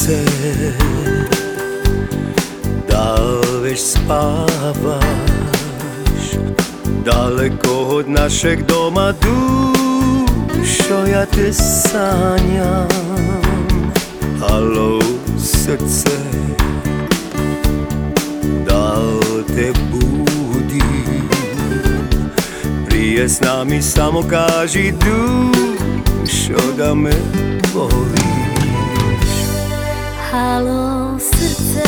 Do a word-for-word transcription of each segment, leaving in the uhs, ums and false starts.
srce, da li već spavaš? Daleko od našeg doma, dušo, ja te sanjam. Halo srce, da li te budim? Prije sna mi samo kaži, dušo, da me voliš. Halo srce,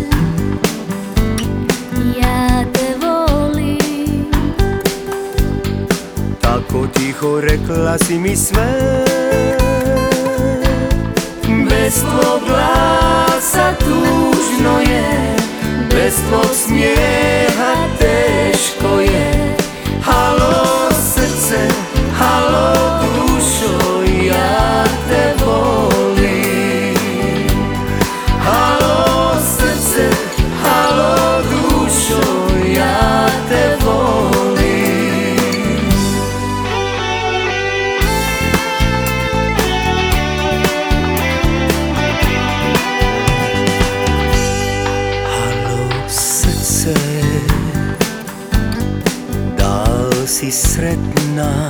ja te volim. Tako tiho rekla si mi sve, bez tvog glasa tužno je, bez tvog smijeha teško je. Halo srce, halo dušo, ja te volim. Halo srce, halo dušo, ja te volim. Halo srce, da li si sretna?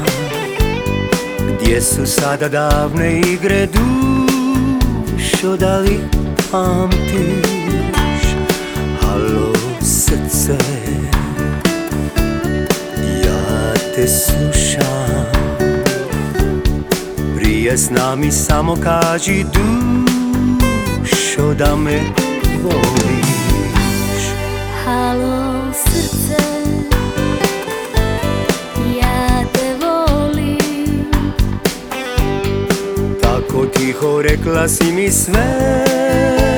Gdje su sada davne igre, dušo, da li pamtiš? Halo srce, ja te slušam. Prije sna mi samo kaži, dušo, da me voliš. Halo srce, ja te volim. Tako tiho rekla si mi sve,